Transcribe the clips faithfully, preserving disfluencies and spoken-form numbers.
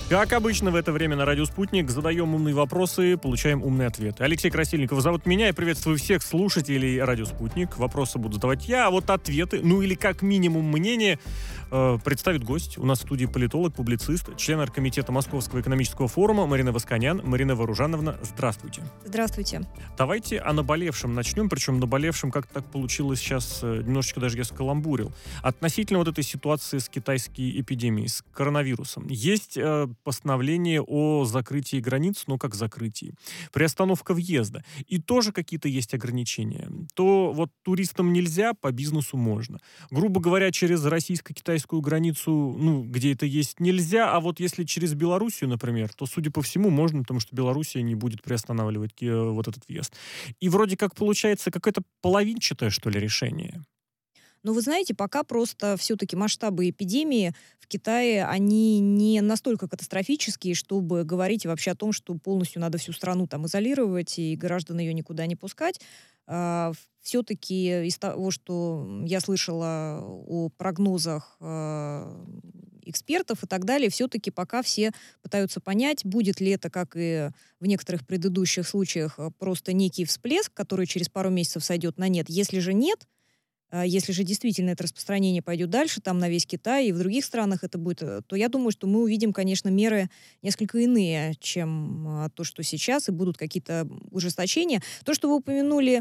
Как обычно в это время на радио «Спутник» задаем умные вопросы, получаем умные ответы. Алексей Красильников зовут меня. Я приветствую всех слушателей радио «Спутник». Вопросы буду задавать я, а вот ответы, ну или как минимум мнение, э, представит гость. У нас в студии политолог, публицист, член оргкомитета Московского экономического форума Марина Восканян. Марина Вооружановна, здравствуйте. Здравствуйте. Давайте о наболевшем начнем, причем наболевшем, как так получилось сейчас, немножечко даже я скаламбурил. Относительно вот этой ситуации с китайской эпидемией, с коронавирусом. Есть э, постановление о закрытии границ, ну как закрытии, приостановка въезда. И тоже какие-то есть ограничения. То вот туристам нельзя, по бизнесу можно. Грубо говоря, через российско-китайскую границу, ну, где это есть, нельзя, а вот если через Белоруссию, например, то, судя по всему, можно, потому что Белоруссия не будет приостанавливать э, вот этот въезд. И вроде как получается какое-то половинчатое, что ли, решение. Но вы знаете, пока просто все-таки масштабы эпидемии в Китае, они не настолько катастрофические, чтобы говорить вообще о том, что полностью надо всю страну там изолировать и граждан ее никуда не пускать. А, все-таки из того, что я слышала о прогнозах а, экспертов и так далее, все-таки пока все пытаются понять, будет ли это, как и в некоторых предыдущих случаях, просто некий всплеск, который через пару месяцев сойдет на нет. Если же нет, если же действительно это распространение пойдет дальше, там на весь Китай и в других странах это будет, то я думаю, что мы увидим, конечно, меры несколько иные, чем то, что сейчас, и будут какие-то ужесточения. То, что вы упомянули,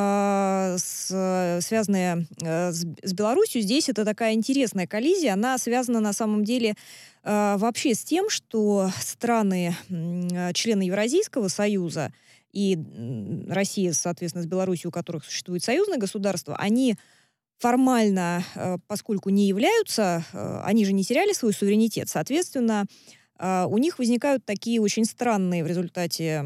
э, с, связанное э, с, с Беларусью, здесь это такая интересная коллизия, она связана на самом деле э, вообще с тем, что страны, э, члены Евразийского союза, и Россия, соответственно, с Беларусью, у которых существует союзное государство, они формально, поскольку не являются, они же не теряли свой суверенитет, соответственно, у них возникают такие очень странные в результате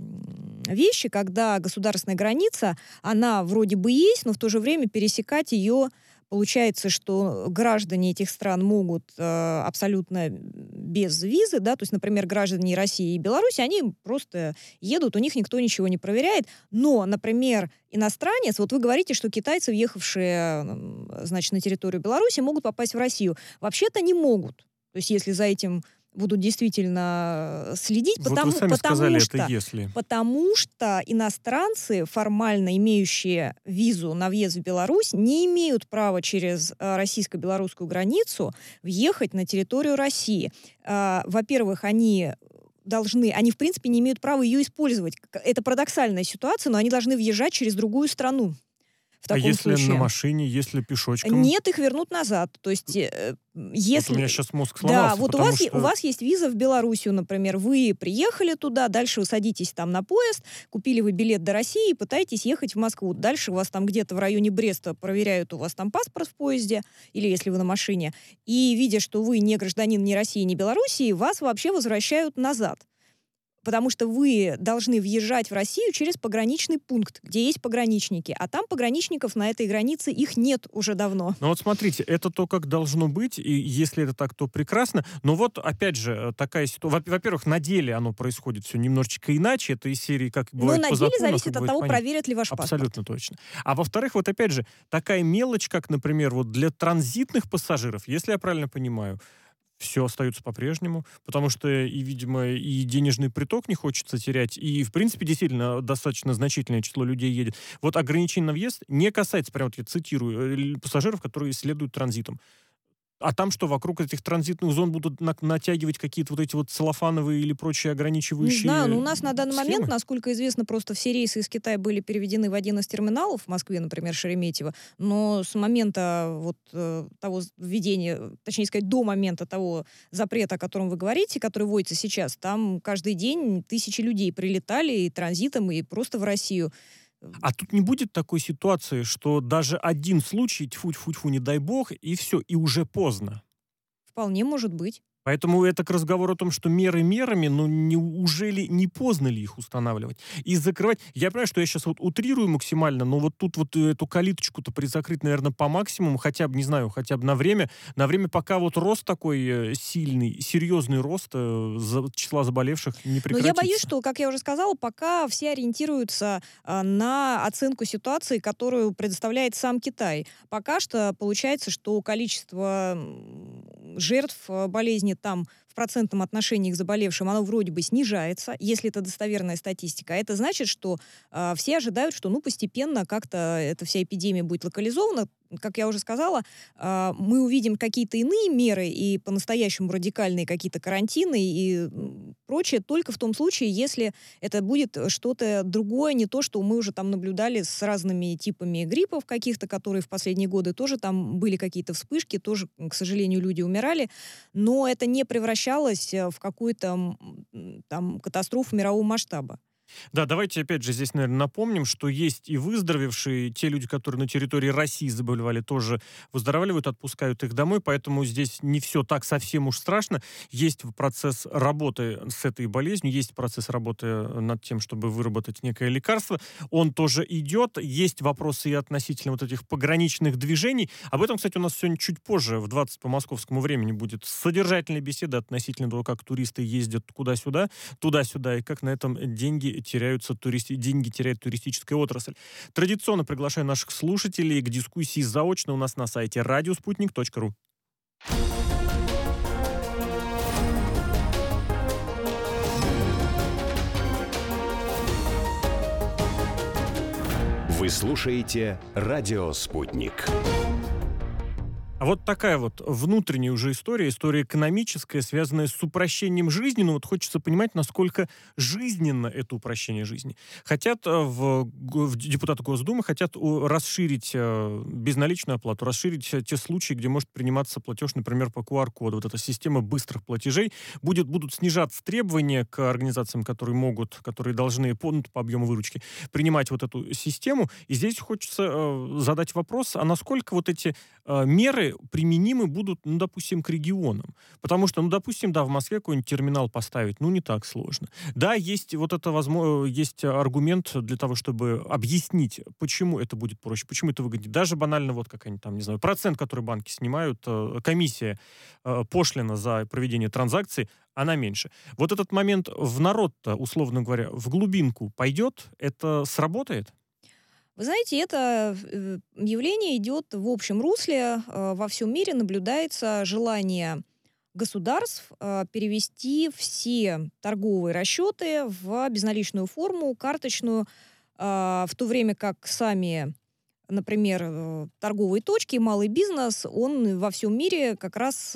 вещи, когда государственная граница, она вроде бы есть, но в то же время пересекать ее получается, что граждане этих стран могут э, абсолютно без визы, да, то есть, например, граждане России и Беларуси, они просто едут, у них никто ничего не проверяет. Но, например, иностранец, вот вы говорите, что китайцы, въехавшие, значит, на территорию Беларуси, могут попасть в Россию. Вообще-то не могут. То есть, если за этим будут действительно следить, вот потому, вы сами потому, сказали, что, это если. потому что иностранцы, формально имеющие визу на въезд в Беларусь, не имеют права через э, российско-белорусскую границу въехать на территорию России. Э, во-первых, они должны, они в принципе не имеют права ее использовать. Это парадоксальная ситуация, но они должны въезжать через другую страну. В таком а если случае. на машине, если пешочком? Нет, их вернут назад. То есть, э, если... Вот у меня сейчас мозг сломался, Да, вот у вас, что... у вас есть виза в Белоруссию, например. Вы приехали туда, дальше вы садитесь там на поезд, купили вы билет до России и пытаетесь ехать в Москву. Дальше вас там где-то в районе Бреста проверяют, у вас там паспорт в поезде, или если вы на машине. И, видя, что вы не гражданин ни России, ни Белоруссии, вас вообще возвращают назад. Потому что вы должны въезжать в Россию через пограничный пункт, где есть пограничники. А там пограничников на этой границе их нет уже давно. Ну вот смотрите, это то, как должно быть, и если это так, то прекрасно. Но вот, опять же, такая ситуация. Во-первых, на деле оно происходит все немножечко иначе. Это из серии, как бывает Но по на деле закону, зависит от того, проверят ли ваш паспорт. Абсолютно точно. А во-вторых, вот опять же, такая мелочь, как, например, вот для транзитных пассажиров, если я правильно понимаю, все остается по-прежнему, потому что и, видимо, и денежный приток не хочется терять, и, в принципе, действительно, достаточно значительное число людей едет. Вот ограничение на въезд не касается, прямо вот я цитирую, пассажиров, которые следуют транзитом. А там что, вокруг этих транзитных зон будут на- натягивать какие-то вот эти вот целлофановые или прочие ограничивающие Не знаю, но у нас на данный схемы? момент, насколько известно, просто все рейсы из Китая были переведены в один из терминалов в Москве, например, Шереметьево, но с момента вот э, того введения, точнее сказать, до момента того запрета, о котором вы говорите, который вводится сейчас, там каждый день тысячи людей прилетали и транзитом, и просто в Россию. А тут не будет такой ситуации, что даже один случай, тьфу-тьфу-тьфу, не дай бог, и все, и уже поздно. Вполне может быть. Поэтому это к разговору о том, что меры мерами, но неужели не поздно ли их устанавливать? И закрывать... Я понимаю, что я сейчас вот утрирую максимально, но вот тут вот эту калиточку-то призакрыть, наверное, по максимуму, хотя бы, не знаю, хотя бы на время, на время, пока вот рост такой сильный, серьезный рост э, за, числа заболевших не прекратится. Но я боюсь, что, как я уже сказала, пока все ориентируются э, на оценку ситуации, которую предоставляет сам Китай. Пока что получается, что количество жертв болезни там в процентном отношении к заболевшим, оно вроде бы снижается, если это достоверная статистика. А это значит, что э, все ожидают, что ну, постепенно как-то эта вся эпидемия будет локализована. Как я уже сказала, э, мы увидим какие-то иные меры и по-настоящему радикальные какие-то карантины и прочее только в том случае, если это будет что-то другое, не то, что мы уже там наблюдали с разными типами гриппов каких-то, которые в последние годы тоже там были какие-то вспышки, тоже, к сожалению, люди умирали, но это не превращалось в какую-то там катастрофу мирового масштаба. Да, давайте опять же здесь, наверное, напомним, что есть и выздоровевшие, те люди, которые на территории России заболевали, тоже выздоравливают, отпускают их домой, поэтому здесь не все так совсем уж страшно. Есть процесс работы с этой болезнью, есть процесс работы над тем, чтобы выработать некое лекарство. Он тоже идет. Есть вопросы и относительно вот этих пограничных движений. Об этом, кстати, у нас сегодня чуть позже, в двадцать по московскому времени, будет содержательная беседа относительно того, как туристы ездят куда-сюда, туда-сюда, и как на этом деньги теряются туристи... деньги теряет туристическая отрасль. Традиционно приглашаю наших слушателей к дискуссии заочно у нас на сайте радиоспутник точка ру. Вы слушаете «Радио Спутник». А вот такая вот внутренняя уже история, история экономическая, связанная с упрощением жизни. Но вот хочется понимать, насколько жизненно это упрощение жизни. Хотят в, в депутаты Госдумы хотят расширить безналичную оплату, расширить те случаи, где может приниматься платеж, например, по ку ар коду. Вот эта система быстрых платежей. Будет, будут снижаться требования к организациям, которые могут, которые должны по, ну, по объему выручки принимать вот эту систему. И здесь хочется э, задать вопрос, а насколько вот эти э, меры применимы будут, ну, допустим, к регионам. Потому что, ну, допустим, да, в Москве какой-нибудь терминал поставить, ну, не так сложно. Да, есть вот это, возможно, есть аргумент для того, чтобы объяснить, почему это будет проще, почему это выгоднее. Даже банально вот какая-нибудь там, не знаю, процент, который банки снимают, комиссия, пошлина за проведение транзакций, она меньше. Вот этот момент в народ-то, условно говоря, в глубинку пойдет, это сработает? Вы знаете, это явление идет в общем русле. Во всем мире наблюдается желание государств перевести все торговые расчеты в безналичную форму, карточную, в то время как сами, например, торговые точки, малый бизнес, он во всем мире как раз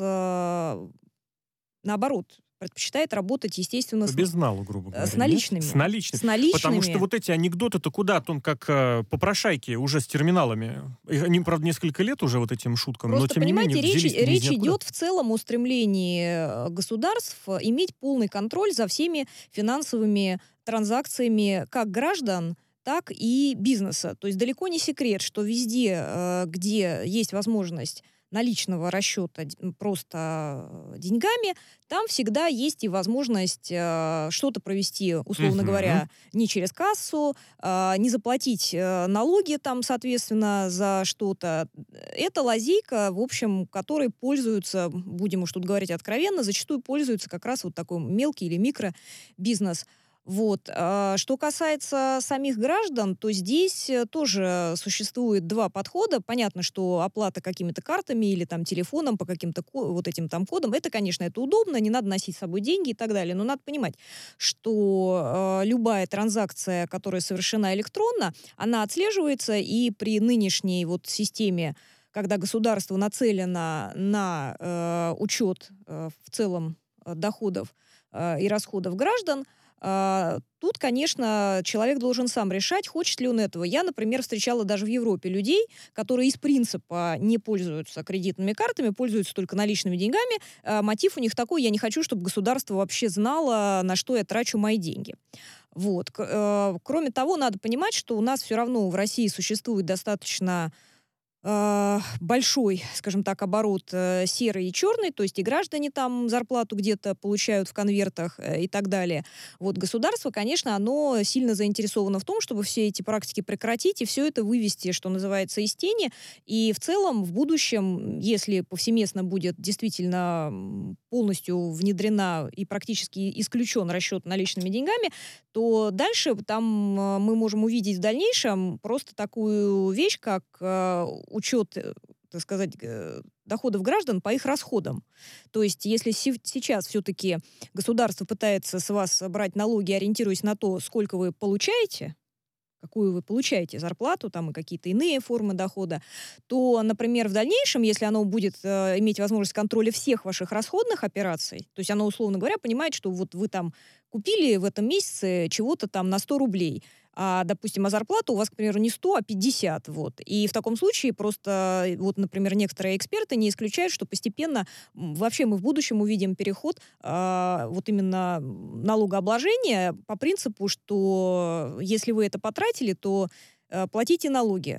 наоборот предпочитает работать, естественно, с, безналу, грубо говоря, с наличными. С наличными. С наличными. Потому что вот эти анекдоты-то куда? Он как э, попрошайки уже с терминалами. И они, правда, несколько лет уже вот этим шуткам, Просто, но тем понимаете, не менее речь, речь идет откуда? В целом о стремлении государств иметь полный контроль за всеми финансовыми транзакциями как граждан, так и бизнеса. То есть далеко не секрет, что везде, где есть возможность наличного расчета просто деньгами, там всегда есть и возможность э, что-то провести, условно uh-huh. говоря, не через кассу, э, не заплатить э, налоги там, соответственно, за что-то. Это лазейка, в общем, которой пользуются, будем уж тут говорить откровенно, зачастую пользуются как раз вот такой мелкий или микробизнес. Вот. Что касается самих граждан, то здесь тоже существует два подхода. Понятно, что оплата какими-то картами или там телефоном по каким-то вот этим там кодам, это, конечно, это удобно, не надо носить с собой деньги и так далее. Но надо понимать, что э, любая транзакция, которая совершена электронно, она отслеживается, и при нынешней вот системе, когда государство нацелено на э, учет э, в целом э, доходов э, и расходов граждан, тут, конечно, человек должен сам решать, хочет ли он этого. Я, например, встречала даже в Европе людей, которые из принципа не пользуются кредитными картами, пользуются только наличными деньгами. Мотив у них такой: я не хочу, чтобы государство вообще знало, на что я трачу мои деньги. Вот. Кроме того, надо понимать, что у нас все равно в России существует достаточно большой, скажем так, оборот э, серый и черный, то есть и граждане там зарплату где-то получают в конвертах э, и так далее. Вот государство, конечно, оно сильно заинтересовано в том, чтобы все эти практики прекратить и все это вывести, что называется, из тени. И в целом в будущем, если повсеместно будет действительно полностью внедрена и практически исключен расчет наличными деньгами, то дальше там э, мы можем увидеть в дальнейшем просто такую вещь, как э, учет так сказать, доходов граждан по их расходам. То есть если сейчас все-таки государство пытается с вас брать налоги, ориентируясь на то, сколько вы получаете, какую вы получаете зарплату там, и какие-то иные формы дохода, то, например, в дальнейшем, если оно будет э, иметь возможность контроля всех ваших расходных операций, то есть оно, условно говоря, понимает, что вот вы там купили в этом месяце чего-то там на сто рублей, а, допустим, а зарплата у вас, к примеру, не сто, а пятьдесят. Вот. И в таком случае просто, вот, например, некоторые эксперты не исключают, что постепенно вообще мы в будущем увидим переход а, вот именно налогообложения по принципу, что если вы это потратили, то а, платите налоги.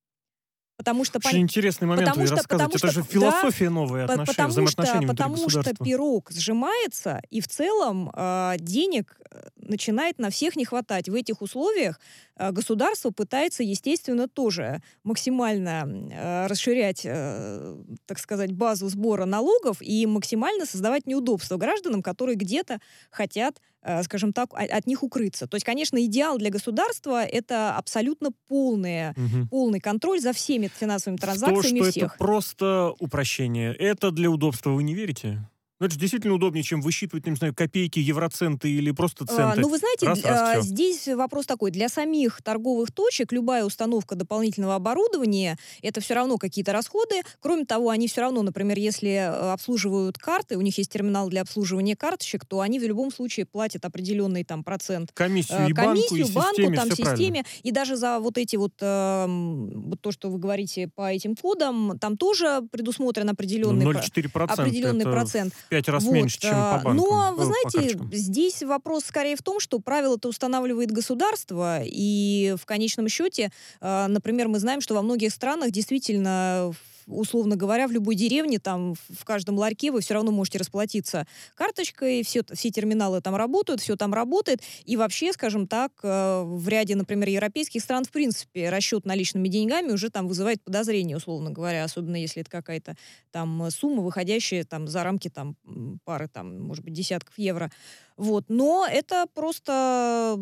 Потому что, Очень интересный момент вы рассказываете. Это же философия да, новая отношения, потому взаимоотношений что, внутри потому государства. что пирог сжимается, и в целом э, денег начинает на всех не хватать. В этих условиях э, государство пытается, естественно, тоже максимально э, расширять, э, так сказать, базу сбора налогов и максимально создавать неудобства гражданам, которые где-то хотят, э, скажем так, от них укрыться. То есть, конечно, идеал для государства — это абсолютно полное, угу. полный контроль за всеми финансовыми транзакциями то, что всех. Это просто упрощение. Это для удобства, вы не верите? Ну, это же действительно удобнее, чем высчитывать, не знаю, копейки, евроценты или просто центы. А, ну, вы знаете, раз, а, раз, здесь вопрос такой. Для самих торговых точек любая установка дополнительного оборудования — это все равно какие-то расходы. Кроме того, они все равно, например, если обслуживают карты, у них есть терминал для обслуживания карточек, то они в любом случае платят определенный там процент. Комиссию и комиссию, банку, и банку, системе, там, все системе. правильно. И даже за вот эти вот, э, вот то, что вы говорите по этим кодам, там тоже предусмотрен определенный, ноль целых четыре сотых процента определенный это процент. в пять раз вот. меньше, чем по банкам. Но, вы О, знаете, здесь вопрос скорее в том, что правила-то устанавливает государство, и в конечном счете, э, например, мы знаем, что во многих странах действительно, условно говоря, в любой деревне, там, в каждом ларьке вы все равно можете расплатиться карточкой, все, все терминалы там работают, все там работает, и вообще, скажем так, э, в ряде, например, европейских стран, в принципе, расчет наличными деньгами уже там вызывает подозрение, условно говоря, особенно если это какая-то там сумма, выходящая там за рамки там пары, там, может быть, десятков евро. Вот. Но это просто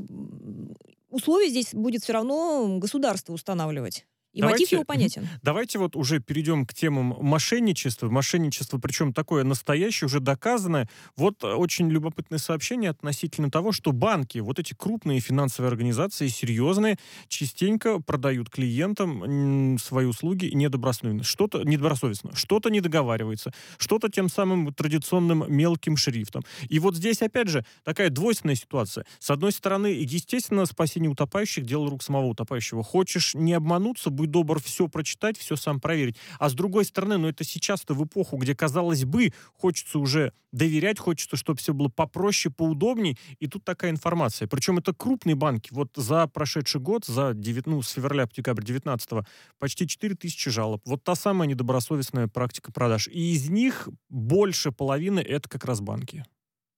условия здесь будет все равно государство устанавливать. И давайте, мотив его понятен. Давайте вот уже перейдем к темам мошенничества. Мошенничество, причем такое настоящее, уже доказанное. Вот очень любопытное сообщение относительно того, что банки, вот эти крупные финансовые организации, серьезные, частенько продают клиентам свои услуги недобросовестно. Что-то недобросовестно, что-то не договаривается, что-то тем самым традиционным мелким шрифтом. И вот здесь, опять же, такая двойственная ситуация. С одной стороны, естественно, спасение утопающих — дело рук самого утопающего. Хочешь не обмануться, будь добр все прочитать, все сам проверить. А с другой стороны, ну это сейчас-то в эпоху, где, казалось бы, хочется уже доверять, хочется, чтобы все было попроще, поудобней, и тут такая информация. Причем это крупные банки. Вот за прошедший год, за девять, ну, с февраля по декабрь девятнадцатого, почти четыре тысячи жалоб. Вот та самая недобросовестная практика продаж. И из них больше половины — это как раз банки.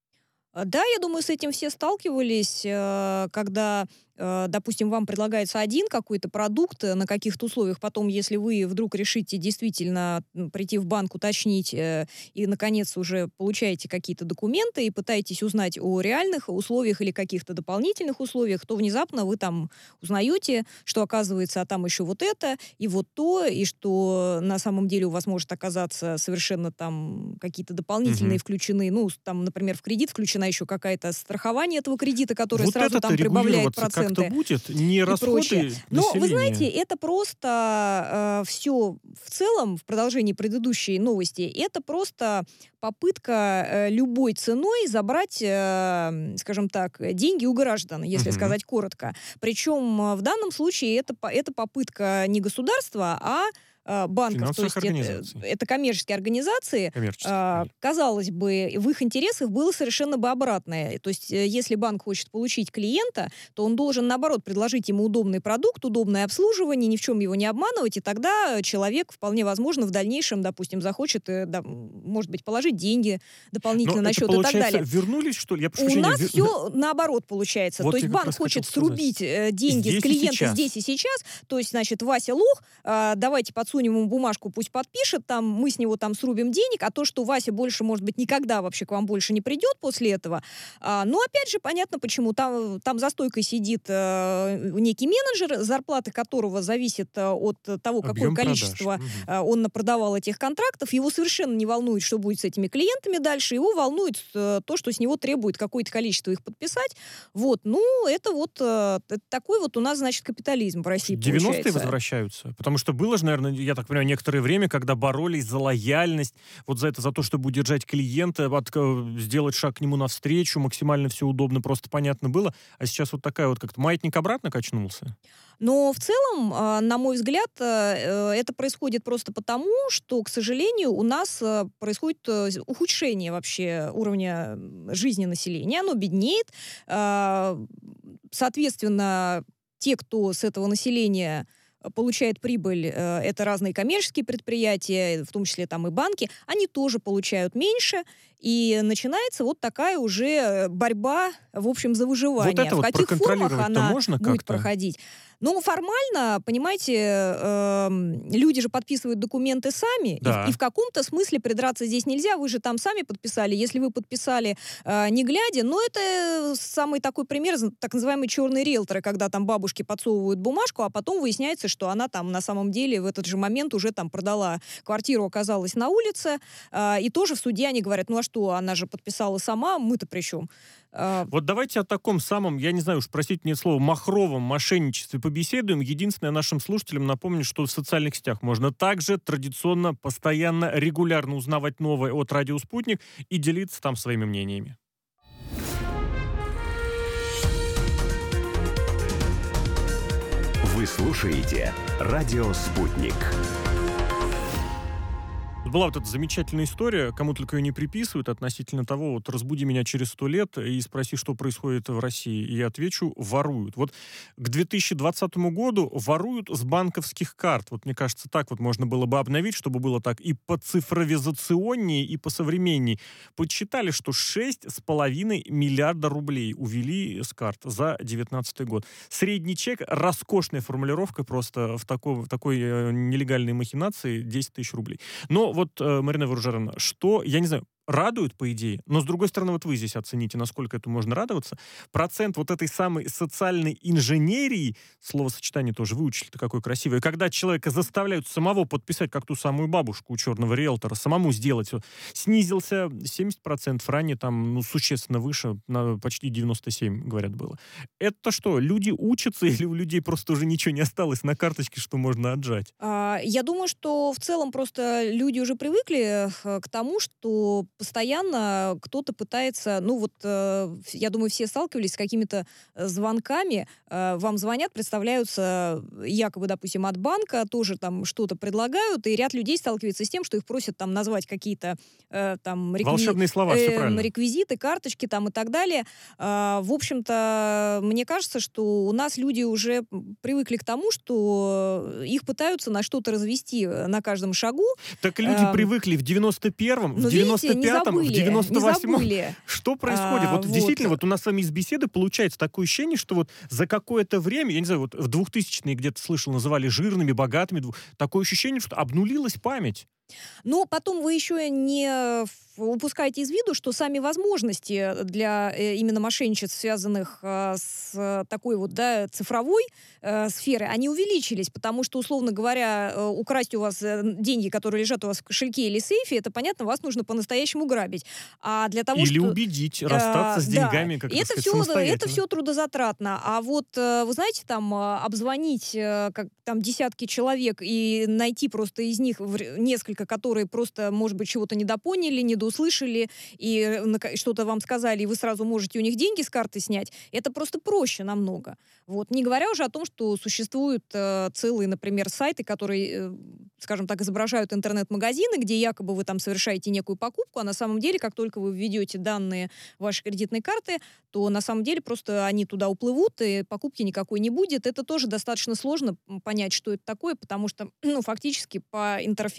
Да, я думаю, с этим все сталкивались, когда, допустим, вам предлагается один какой-то продукт на каких-то условиях, потом, если вы вдруг решите действительно прийти в банк, уточнить и, наконец, уже получаете какие-то документы и пытаетесь узнать о реальных условиях или каких-то дополнительных условиях, то внезапно вы там узнаете, что, оказывается, а там еще вот это и вот то, и что на самом деле у вас может оказаться совершенно там какие-то дополнительные mm-hmm. включены, ну, там, например, в кредит включена еще какая-то страхование этого кредита, которое вот сразу там прибавляет проценты. Как-то будет, не расходы. Но вы знаете, это просто э, все в целом, в продолжении предыдущей новости, это просто попытка э, любой ценой забрать, э, скажем так, деньги у граждан, если угу. сказать коротко. Причем в данном случае это, это попытка не государства, а банков, то есть это, это коммерческие организации, коммерческие. А, казалось бы, в их интересах было совершенно бы обратное. То есть если банк хочет получить клиента, то он должен, наоборот, предложить ему удобный продукт, удобное обслуживание, ни в чем его не обманывать, и тогда человек, вполне возможно, в дальнейшем, допустим, захочет, да, может быть, положить деньги дополнительно на счет и так далее. Вернулись, что ли? Я У нас вер... все наоборот получается. Вот то есть банк хочет срубить деньги здесь с клиента здесь и сейчас, то есть, значит, Вася лох, давайте подсудим сунем ему бумажку, пусть подпишет, там, мы с него там срубим денег, а то, что Вася больше, может быть, никогда вообще к вам больше не придет после этого. А, ну, опять же, понятно, почему. Там, там за стойкой сидит э, некий менеджер, зарплата которого зависит э, от того, какое Объем количество продаж. э, он напродавал этих контрактов. Его совершенно не волнует, что будет с этими клиентами дальше. Его волнует э, то, что с него требует какое-то количество их подписать. Вот. Ну, это вот э, такой вот у нас, значит, капитализм в России девяностые получается. возвращаются? Потому что было же, наверное, я так понимаю, некоторое время, когда боролись за лояльность, вот за это, за то, чтобы удержать клиента, от, сделать шаг к нему навстречу, максимально все удобно, просто понятно было. А сейчас вот такая вот как-то маятник обратно качнулся? Но в целом, э, на мой взгляд, э, это происходит просто потому, что, к сожалению, у нас э, происходит э, ухудшение вообще уровня жизни населения. Оно беднеет. Э, соответственно, те, кто с этого населения получает прибыль, э, это разные коммерческие предприятия, в том числе там и банки, они тоже получают меньше, и начинается вот такая уже борьба, в общем, за выживание. Вот это в вот каких формах проконтролировать-то она можно будет как-то? проходить? Ну, формально, понимаете, э, люди же подписывают документы сами, Да. и, в- и в каком-то смысле придраться здесь нельзя, вы же там сами подписали. Если вы подписали э, не глядя, но это самый такой пример, з- так называемые черные риэлторы, когда там бабушки подсовывают бумажку, а потом выясняется, что она там на самом деле в этот же момент уже там продала квартиру, оказалась на улице, э, и тоже в суде они говорят, ну а что, она же подписала сама, мы-то при чем? Э, Вот давайте о таком самом, я не знаю уж, простите мне слово, махровом мошенничестве побеседуем. Единственное, нашим слушателям напомню, что в социальных сетях можно также традиционно, постоянно, регулярно узнавать новое от «Радио Спутник» и делиться там своими мнениями. Вы слушаете «Радио Спутник». Была вот эта замечательная история, кому только ее не приписывают, относительно того, вот разбуди меня через сто лет и спроси, что происходит в России. И я отвечу, воруют. Вот к две тысячи двадцатому году воруют с банковских карт. Вот мне кажется, так вот можно было бы обновить, чтобы было так и поцифровизационнее, и посовременнее. Подсчитали, что шесть с половиной миллиарда рублей увели с карт за девятнадцатый год. Средний чек, роскошная формулировка просто в такой, в такой э, нелегальной махинации десять тысяч рублей. Но вот, э, Марина Вооруженовна, что, я не знаю, радует, по идее, но, с другой стороны, вот вы здесь оцените, насколько это можно радоваться. Процент вот этой самой социальной инженерии, словосочетание тоже выучили-то какое красивое, когда человека заставляют самого подписать, как ту самую бабушку у черного риэлтора, самому сделать, снизился семьдесят процентов, ранее там, ну, существенно выше, на почти девяносто семь, говорят, было. Это что, люди учатся или у людей просто уже ничего не осталось на карточке, что можно отжать? А, Я думаю, что в целом просто люди уже привыкли э, к тому, что постоянно кто-то пытается, ну вот, э, я думаю, все сталкивались с какими-то э, звонками, э, вам звонят, представляются якобы, допустим, от банка, тоже там что-то предлагают, и ряд людей сталкивается с тем, что их просят там назвать какие-то э, там рекви- Волшебные слова, все э, правильно. реквизиты, карточки там и так далее. А, в общем-то, мне кажется, что у нас люди уже привыкли к тому, что их пытаются на что-то развести на каждом шагу. Так люди Эм, привыкли в девяносто первом, в Но девяносто видите, не пятом, в забыли, девяносто не восьмом. забыли. Что происходит? А, вот, вот. действительно, вот у нас с вами из беседы получается такое ощущение, что вот за какое-то время, я не знаю, вот в двухтысячные где-то слышал, называли жирными, богатыми, дву- такое ощущение, что обнулилась память. Но потом вы еще не ф- упускаете из виду, что сами возможности для э, именно мошенничеств, связанных э, с э, такой вот, да, цифровой э, сферой, они увеличились, потому что, условно говоря, э, украсть у вас э, деньги, которые лежат у вас в кошельке или сейфе, это, понятно, вас нужно по-настоящему грабить. А для того, Или что... убедить, расстаться А, с да. деньгами, как И это сказать, все, самостоятельно. это все трудозатратно. А вот, э, вы знаете, там э, обзвонить э, как, там десятки человек и найти просто из них в- несколько, которые просто, может быть, чего-то недопоняли, недоуслышали, и э, нака- что-то вам сказали, и вы сразу можете у них деньги с карты снять, это просто проще намного. Вот. Не говоря уже о том, что существуют э, целые, например, сайты, которые, э, скажем так, изображают интернет-магазины, где якобы вы там совершаете некую покупку, а на самом деле, как только вы введете данные вашей кредитной карты, то на самом деле просто они туда уплывут, и покупки никакой не будет. Это тоже достаточно сложно м, понять, что это такое, потому что, ну, фактически по интерфейсу вы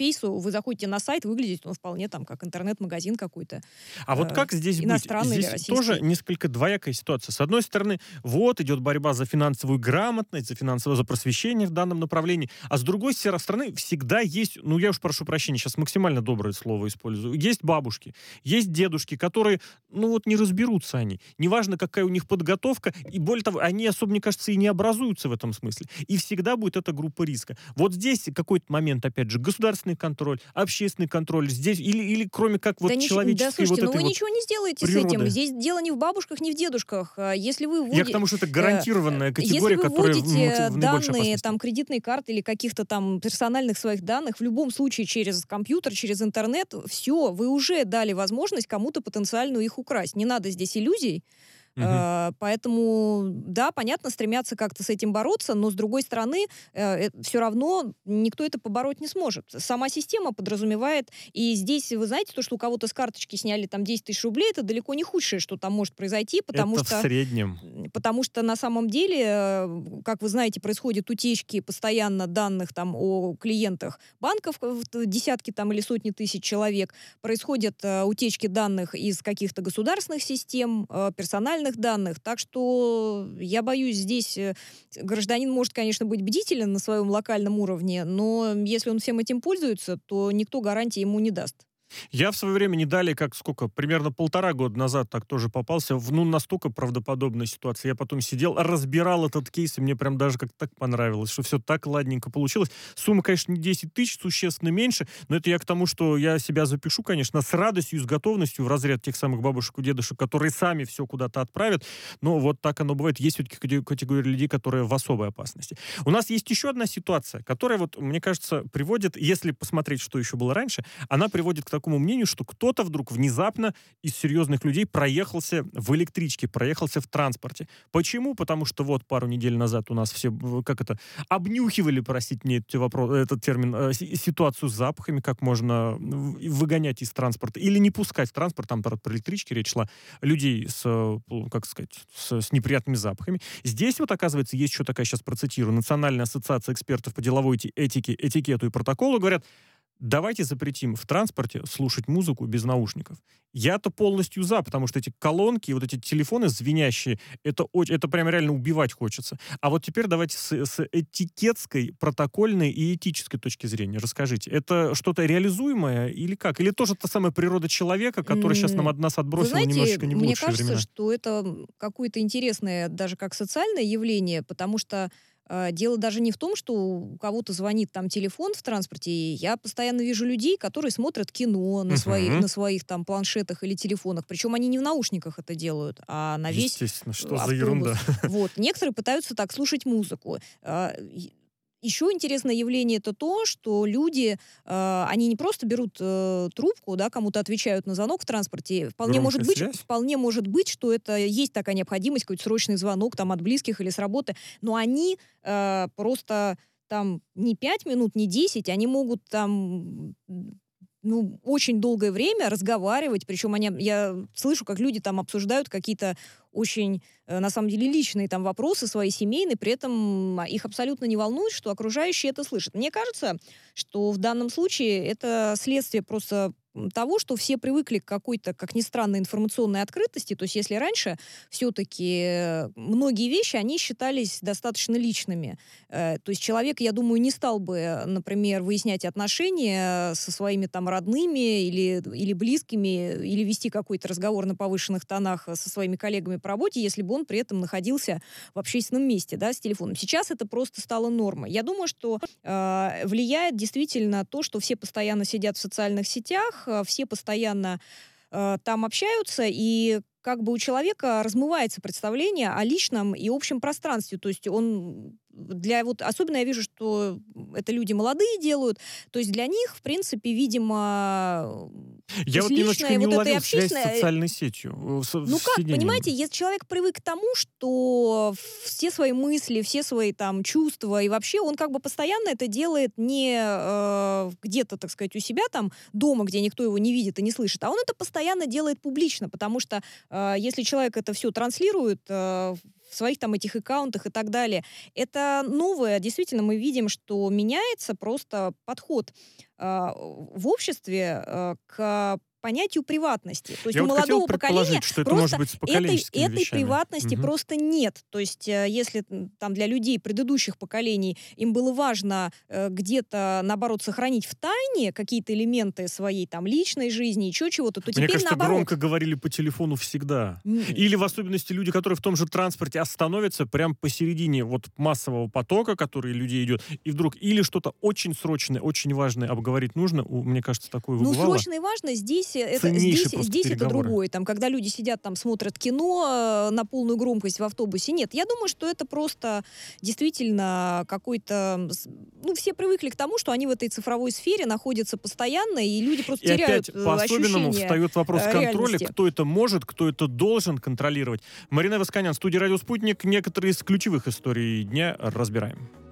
вы заходите на сайт, выглядит он вполне там как интернет-магазин какой-то. А вот как здесь быть? Здесь тоже несколько двоякая ситуация. С одной стороны, вот идет борьба за финансовую грамотность, за финансовое за просвещение в данном направлении, а с другой стороны всегда есть, ну я уж прошу прощения, сейчас максимально доброе слово использую, есть бабушки, есть дедушки, которые, ну вот не разберутся они. Неважно, какая у них подготовка, и более того, они особо, мне кажется, и не образуются в этом смысле. И всегда будет эта группа риска. Вот здесь какой-то момент, опять же, государственный контроль, общественный контроль, здесь, или, или кроме как вот да человеческой да, слушайте, вот ну этой вы вот ничего не сделаете природы. с этим. Здесь дело не в бабушках, не в дедушках. Если вы вводите, Я к тому, что это гарантированная категория, если вы которая вводите в, в наибольшей данные, опасности. там, кредитной карты или каких-то там персональных своих данных, в любом случае через компьютер, через интернет, все, вы уже дали возможность кому-то потенциально их украсть. Не надо здесь иллюзий. Мгм. Э, Поэтому, да, понятно, стремятся как-то с этим бороться, но, с другой стороны, все равно никто это побороть не сможет. Сама система подразумевает, и здесь, вы знаете, то, что у кого-то с карточки сняли там десять тысяч рублей, это далеко не худшее, что там может произойти, потому Это что... в среднем. Потому что на самом деле, э, как вы знаете, происходят утечки постоянно данных там о клиентах банков, в т- десятки там или сотни тысяч человек, происходят э, утечки данных из каких-то государственных систем, э, персональных данных, так что я боюсь, здесь э, гражданин может, конечно, быть бдителен на своем локальном уровне, но если он всем этим пользуется, то никто гарантии ему не даст. Я в свое время не далее, как сколько, примерно полтора года назад так тоже попался в, ну, настолько правдоподобной ситуации. Я потом сидел, разбирал этот кейс, и мне прям даже как-то так понравилось, что все так ладненько получилось. Сумма, конечно, не десять тысяч, существенно меньше, но это я к тому, что я себя запишу, конечно, с радостью и с готовностью в разряд тех самых бабушек и дедушек, которые сами все куда-то отправят, но вот так оно бывает. Есть все-таки категория людей, которые в особой опасности. У нас есть еще одна ситуация, которая, вот, мне кажется, приводит, если посмотреть, что еще было раньше, она приводит к такому мнению, что кто-то вдруг внезапно из серьезных людей проехался в электричке, проехался в транспорте. Почему? Потому что вот пару недель назад у нас все, э, как это, обнюхивали, простите мне этот, вопрос, этот термин, э, си- ситуацию с запахами, как можно в- выгонять из транспорта или не пускать в транспорт, там про, про электрички речь шла, людей с, э, как сказать, с, с неприятными запахами. Здесь вот, оказывается, есть еще такая, сейчас процитирую, Национальная ассоциация экспертов по деловой эти- этике, этикету и протоколу, говорят, давайте запретим в транспорте слушать музыку без наушников. Я-то полностью за, потому что эти колонки, вот эти телефоны звенящие, это, очень, это прям реально убивать хочется. А вот теперь давайте с, с этикетской, протокольной и этической точки зрения расскажите. Это что-то реализуемое или как? Или тоже та самая природа человека, которая сейчас нам от нас Вы отбросила знаете, немножечко не в мне лучшие кажется, времена? что это м, какое-то интересное даже как социальное явление, потому что э, дело даже не в том, что у кого-то звонит там телефон в транспорте, и я постоянно вижу людей, которые смотрят кино на, свои, Мгм. на своих там планшетах или телефонах, причем они не в наушниках это делают, а на весь Естественно, что э, за автобус. ерунда? Вот. Некоторые пытаются так слушать музыку. А, и- Еще интересное явление это то, что люди, э, они не просто берут э, трубку, да, кому-то отвечают на звонок в транспорте. Вполне может Громкая быть, связь? вполне может быть, что это есть такая необходимость, какой-то срочный звонок там от близких или с работы, но они э, просто там не пять минут, не десять, они могут там м, ну, очень долгое время разговаривать, причем они, я слышу, как люди там обсуждают какие-то очень, э, на самом деле, личные там вопросы свои семейные, при этом а, их абсолютно не волнует, что окружающие это слышат. Мне кажется, что в данном случае это следствие просто м, того, что все привыкли к какой-то, как ни странно, информационной открытости. То есть если раньше все-таки многие вещи, они считались достаточно личными. Э, То есть человек, я думаю, не стал бы, например, выяснять отношения со своими там родными или, или близкими, или вести какой-то разговор на повышенных тонах со своими коллегами по работе, если бы он при этом находился в общественном месте, да, с телефоном. Сейчас это просто стало нормой. Я думаю, что э, влияет действительно то, что все постоянно сидят в социальных сетях, э, все постоянно э, там общаются, и как бы у человека размывается представление о личном и общем пространстве. То есть он для вот, особенно я вижу, что это люди молодые делают, то есть для них, в принципе, видимо, Я вот немножечко личное, не вот это и уловил связь с общественное. социальной сетью. э, с- Ну с как, сидением. понимаете, если человек привык к тому, что все свои мысли, все свои там чувства, и вообще он как бы постоянно это делает не э, где-то, так сказать, у себя там дома, где никто его не видит и не слышит, а он это постоянно делает публично, потому что э, если человек это все транслирует э, в своих там этих аккаунтах и так далее. Это новое. Действительно, мы видим, что меняется просто подход э, в обществе э, к понятию приватности. То есть Я у вот молодого хотел поколения что это просто может быть с этой, поколенческими этой вещами. приватности Мгм. просто нет. То есть э, если м, там для людей предыдущих поколений им было важно э, где-то, наоборот, сохранить в тайне какие-то элементы своей там личной жизни, еще чего-то, то Мне теперь кажется, наоборот. громко говорили по телефону всегда. М, Или в особенности люди, которые в том же транспорте остановятся прямо посередине вот массового потока, который людей идет, и вдруг или что-то очень срочное, очень важное обговорить нужно, у- мне кажется, такое Ну, выбывало. срочно и важно, здесь, э, это, Ценнейшие здесь, просто здесь это переговоры. другое. Там, когда люди сидят, там, смотрят кино э, на полную громкость в автобусе. Нет, я думаю, что это просто действительно какой-то... м, с- Ну, все привыкли к тому, что они в этой цифровой сфере находятся постоянно, и люди просто И теряют опять э, по-особенному ощущение встает вопрос э, контроля, реальности. кто это может, кто это должен контролировать. Марина Восканян, студия «Радио Спутник». Некоторые из ключевых историй дня разбираем.